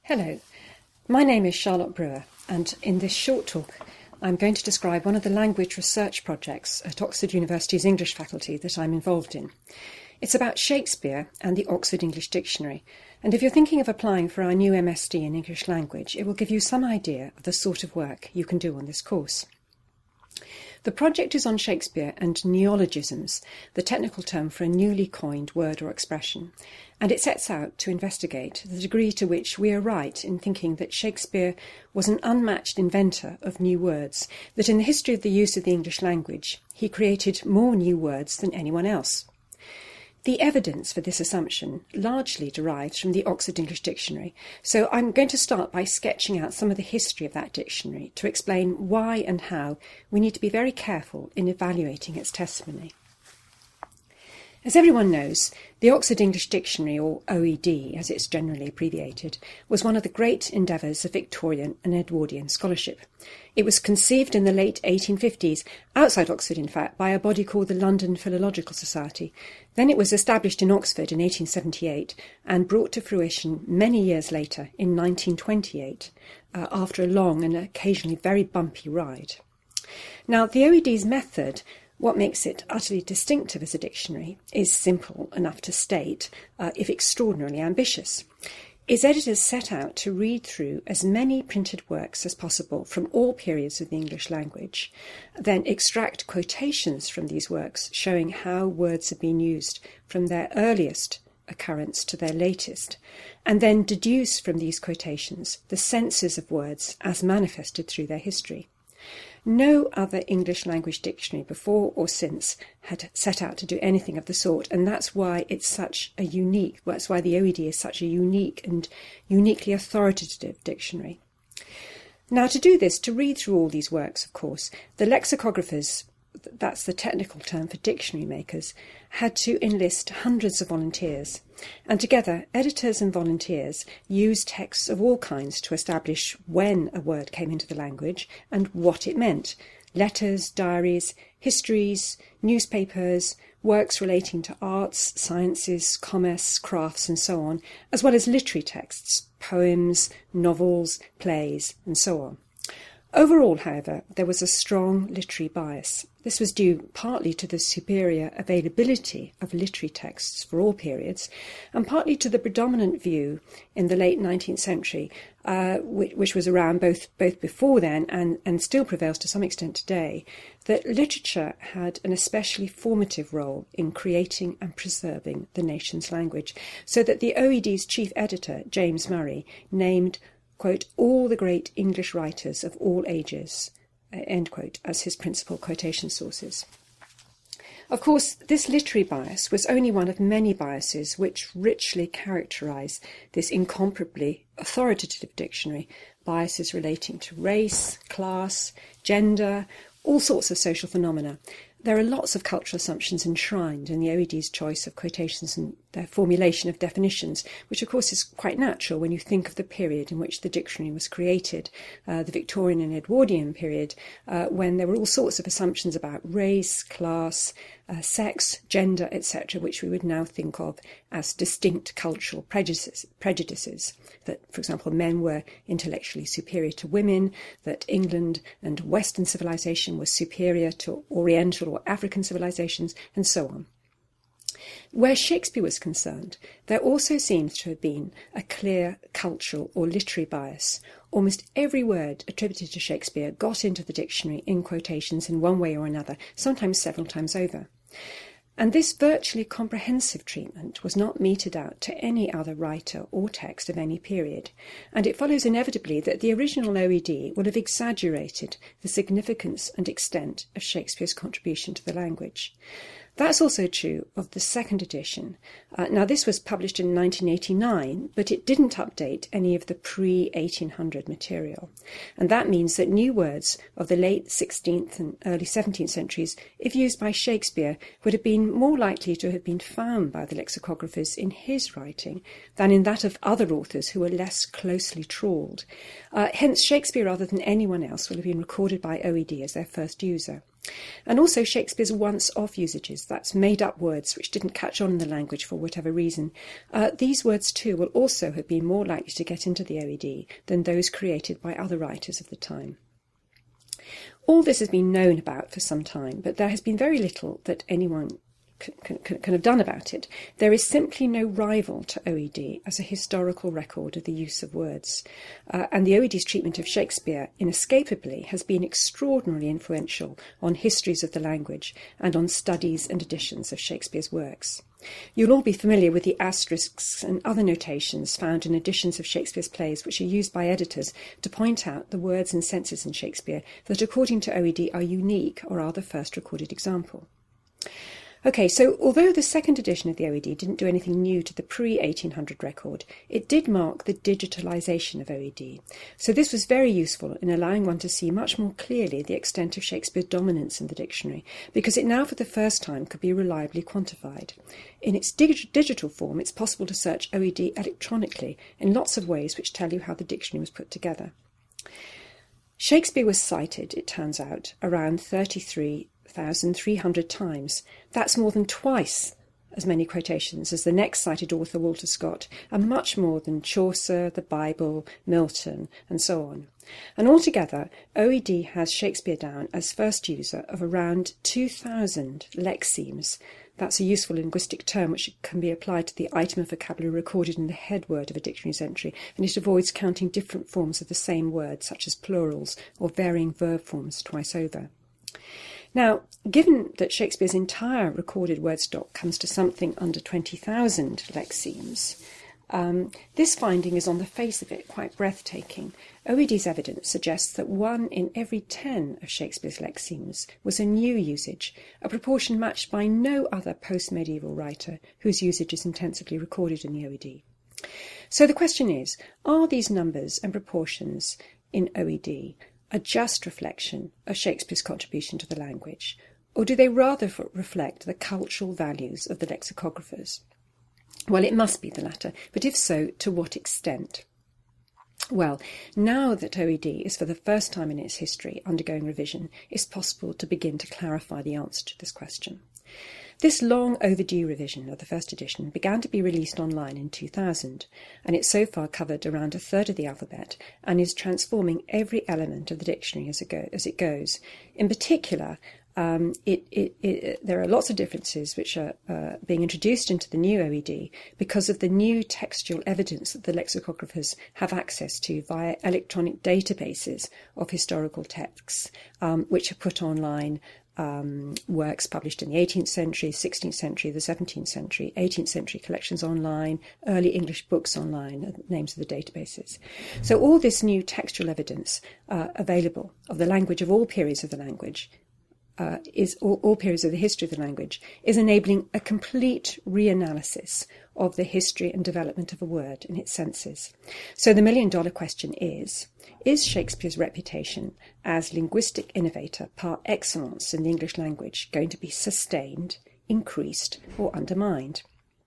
Hello, my name is Charlotte Brewer, and in this short talk I'm going to describe one of the language research projects at Oxford University's English faculty that I'm involved in. It's about Shakespeare and the Oxford English Dictionary, and if you're thinking of applying for our new MSc in English language, it will give you some idea of the sort of work you can do on this course. The project is on Shakespeare and neologisms, the technical term for a newly coined word or expression, and it sets out to investigate the degree to which we are right in thinking that Shakespeare was an unmatched inventor of new words, that in the history of the use of the English language, he created more new words than anyone else. The evidence for this assumption largely derives from the Oxford English Dictionary, so I'm going to start by sketching out some of the history of that dictionary to explain why and how we need to be very careful in evaluating its testimony. As everyone knows, the Oxford English Dictionary, or OED as it's generally abbreviated, was one of the great endeavours of Victorian and Edwardian scholarship. It was conceived in the late 1850s, outside Oxford in fact, by a body called the London Philological Society. Then it was established in Oxford in 1878 and brought to fruition many years later in 1928, after a long and occasionally very bumpy ride. Now, the OED's method, what makes it utterly distinctive as a dictionary, is simple enough to state, if extraordinarily ambitious. Its editors set out to read through as many printed works as possible from all periods of the English language, then extract quotations from these works showing how words have been used from their earliest occurrence to their latest, and then deduce from these quotations the senses of words as manifested through their history. No other English language dictionary before or since had set out to do anything of the sort, and that's why the OED is such a unique and uniquely authoritative dictionary. Now, to do this, to read through all these works, of course, the lexicographers, that's the technical term for dictionary makers, had to enlist hundreds of volunteers. And together, editors and volunteers used texts of all kinds to establish when a word came into the language and what it meant. Letters, diaries, histories, newspapers, works relating to arts, sciences, commerce, crafts, and so on, as well as literary texts, poems, novels, plays, and so on. Overall, however, there was a strong literary bias. This was due partly to the superior availability of literary texts for all periods, and partly to the predominant view in the late 19th century, which was around both before then and still prevails to some extent today, that literature had an especially formative role in creating and preserving the nation's language, so that the OED's chief editor, James Murray, named, quote, all the great English writers of all ages, end quote, as his principal quotation sources. Of course, this literary bias was only one of many biases which richly characterise this incomparably authoritative dictionary, biases relating to race, class, gender, all sorts of social phenomena. There are lots of cultural assumptions enshrined in the OED's choice of quotations and their formulation of definitions, which of course is quite natural when you think of the period in which the dictionary was created, the Victorian and Edwardian period, when there were all sorts of assumptions about race, class, sex, gender, etc., which we would now think of as distinct cultural prejudices. That, for example, men were intellectually superior to women, that England and Western civilization was superior to Oriental or African civilizations, and so on. Where Shakespeare was concerned, there also seems to have been a clear cultural or literary bias. Almost every word attributed to Shakespeare got into the dictionary in quotations in one way or another, sometimes several times over. And this virtually comprehensive treatment was not meted out to any other writer or text of any period, and it follows inevitably that the original OED will have exaggerated the significance and extent of Shakespeare's contribution to the language. That's also true of the second edition. Now, this was published in 1989, but it didn't update any of the pre-1800 material. And that means that new words of the late 16th and early 17th centuries, if used by Shakespeare, would have been more likely to have been found by the lexicographers in his writing than in that of other authors who were less closely trawled. Hence, Shakespeare, rather than anyone else, will have been recorded by OED as their first user. And also Shakespeare's once-off usages, that's made-up words which didn't catch on in the language for whatever reason. These words too will also have been more likely to get into the OED than those created by other writers of the time. All this has been known about for some time, but there has been very little that anyone can have done about it. There is simply no rival to OED as a historical record of the use of words, and the OED's treatment of Shakespeare inescapably has been extraordinarily influential on histories of the language and on studies and editions of Shakespeare's works. You'll all be familiar with the asterisks and other notations found in editions of Shakespeare's plays which are used by editors to point out the words and senses in Shakespeare that, according to OED, are unique or are the first recorded example. Okay, so although the second edition of the OED didn't do anything new to the pre-1800 record, it did mark the digitalisation of OED. So this was very useful in allowing one to see much more clearly the extent of Shakespeare's dominance in the dictionary, because it now for the first time could be reliably quantified. In its digital form, it's possible to search OED electronically in lots of ways which tell you how the dictionary was put together. Shakespeare was cited, it turns out, around 33,300 times. That's more than twice as many quotations as the next cited author, Walter Scott, and much more than Chaucer, the Bible, Milton, and so on. And altogether, OED has Shakespeare down as first user of around 2,000 lexemes. That's a useful linguistic term which can be applied to the item of vocabulary recorded in the head word of a dictionary's entry, and it avoids counting different forms of the same word, such as plurals or varying verb forms twice over. Now, given that Shakespeare's entire recorded word stock comes to something under 20,000 lexemes, this finding is on the face of it quite breathtaking. OED's evidence suggests that 1 in every 10 of Shakespeare's lexemes was a new usage, a proportion matched by no other post-medieval writer whose usage is intensively recorded in the OED. So the question is, are these numbers and proportions in OED a just reflection of Shakespeare's contribution to the language, or do they rather reflect the cultural values of the lexicographers? Well, it must be the latter, but if so, to what extent? Well, now that OED is for the first time in its history undergoing revision, it's possible to begin to clarify the answer to this question. This long overdue revision of the first edition began to be released online in 2000, and it's so far covered around a third of the alphabet and is transforming every element of the dictionary as it goes. In particular, there are lots of differences which are being introduced into the new OED because of the new textual evidence that the lexicographers have access to via electronic databases of historical texts, which are put online. Works published in the 18th century, 16th century, the 17th century, 18th century collections online, early English books online, names of the databases. So all this new textual evidence available of the language of all periods of the language is all periods of the history of the language is enabling a complete reanalysis of the history and development of a word in its senses. So the million-dollar question is Shakespeare's reputation as linguistic innovator par excellence in the English language going to be sustained, increased, or undermined?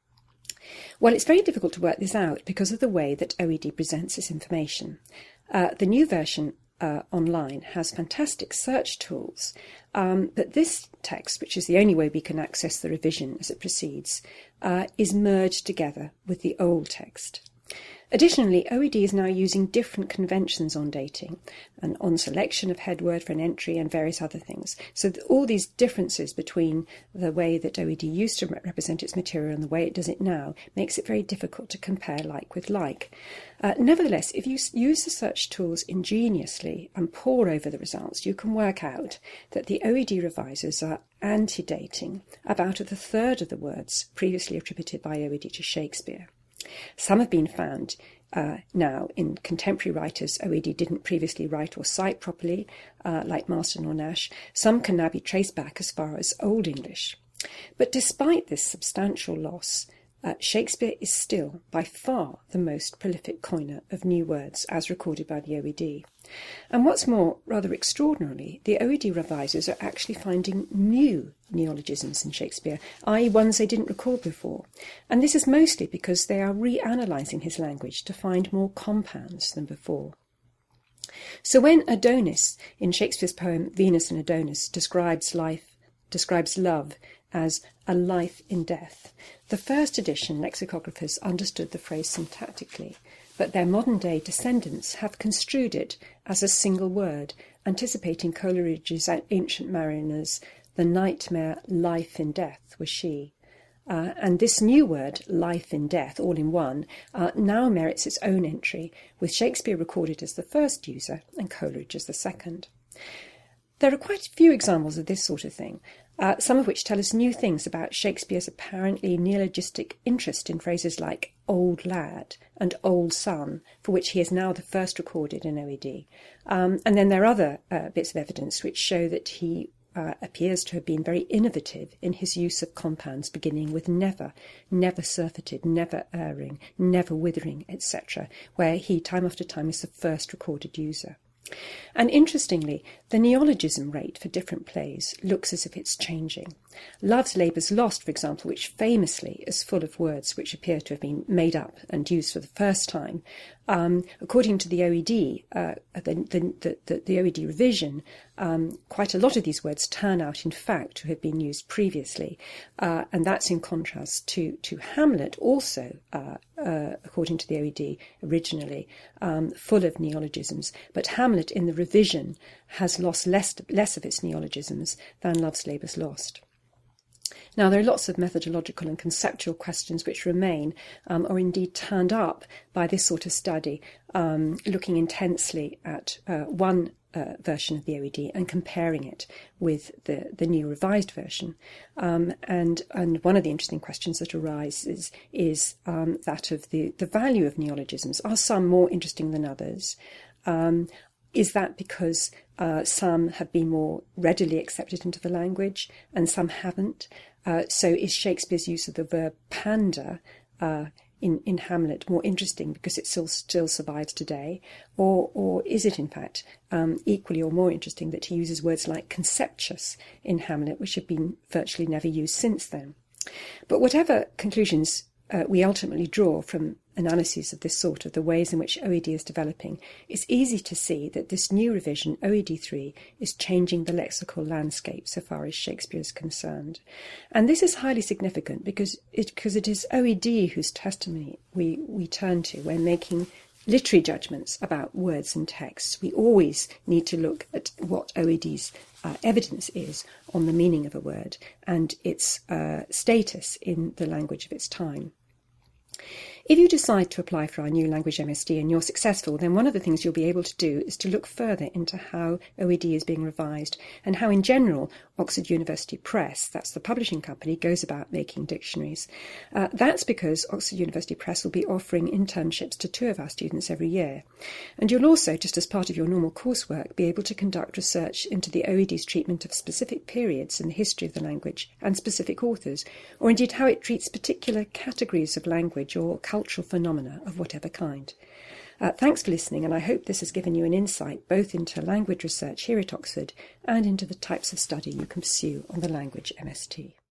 Well, it's very difficult to work this out because of the way that OED presents its information. The new version online has fantastic search tools, but this text, which is the only way we can access the revision as it proceeds, is merged together with the old text. Additionally, OED is now using different conventions on dating and on selection of head word for an entry and various other things. So all these differences between the way that OED used to represent its material and the way it does it now makes it very difficult to compare like with like. Nevertheless, if you use the search tools ingeniously and pore over the results, you can work out that the OED revisers are antedating about a third of the words previously attributed by OED to Shakespeare. Some have been found now in contemporary writers OED didn't previously write or cite properly, like Marston or Nash. Some can now be traced back as far as Old English. But despite this substantial loss, Shakespeare is still by far the most prolific coiner of new words as recorded by the OED. And what's more, rather extraordinarily, the OED revisers are actually finding new neologisms in Shakespeare, i.e. ones they didn't record before. And this is mostly because they are reanalysing his language to find more compounds than before. So when Adonis, in Shakespeare's poem Venus and Adonis, describes love as a life in death, the first edition lexicographers understood the phrase syntactically, but their modern-day descendants have construed it as a single word, anticipating Coleridge's Ancient Mariners, "The nightmare life in death was she." And this new word, life in death, all in one, now merits its own entry, with Shakespeare recorded as the first user and Coleridge as the second. There are quite a few examples of this sort of thing, some of which tell us new things about Shakespeare's apparently neologistic interest in phrases like old lad and old son, for which he is now the first recorded in OED. And then there are other bits of evidence which show that he appears to have been very innovative in his use of compounds beginning with never, never surfeited, never erring, never withering, etc., where he, time after time, is the first recorded user. And interestingly, the neologism rate for different plays looks as if it's changing. Love's Labour's Lost, for example, which famously is full of words which appear to have been made up and used for the first time, according to the OED, the OED revision, quite a lot of these words turn out, in fact, to have been used previously, and that's in contrast to Hamlet, also, according to the OED, originally, full of neologisms. But Hamlet, in the revision, has lost less of its neologisms than Love's Labour's Lost. Now, there are lots of methodological and conceptual questions which remain, or indeed turned up by this sort of study, looking intensely at one version of the OED and comparing it with the new revised version. And one of the interesting questions that arises is that of the value of neologisms. Are some more interesting than others? Is that because some have been more readily accepted into the language and some haven't? So is Shakespeare's use of the verb pander in Hamlet more interesting because it still survives today? Or is it, in fact, equally or more interesting that he uses words like conceptuous in Hamlet, which have been virtually never used since then? But whatever conclusions we ultimately draw from analyses of this sort, of the ways in which OED is developing, it's easy to see that this new revision, OED3, is changing the lexical landscape so far as Shakespeare is concerned. And this is highly significant because it is OED whose testimony we turn to when making literary judgments about words and texts. We always need to look at what OED's evidence is on the meaning of a word and its status in the language of its time. If you decide to apply for our new language MSD and you're successful, then one of the things you'll be able to do is to look further into how OED is being revised and how, in general, Oxford University Press, that's the publishing company, goes about making dictionaries. That's because Oxford University Press will be offering internships to 2 of our students every year. And you'll also, just as part of your normal coursework, be able to conduct research into the OED's treatment of specific periods in the history of the language and specific authors, or indeed how it treats particular categories of language or cultural phenomena of whatever kind. Thanks for listening, and I hope this has given you an insight both into language research here at Oxford and into the types of study you can pursue on the language MST.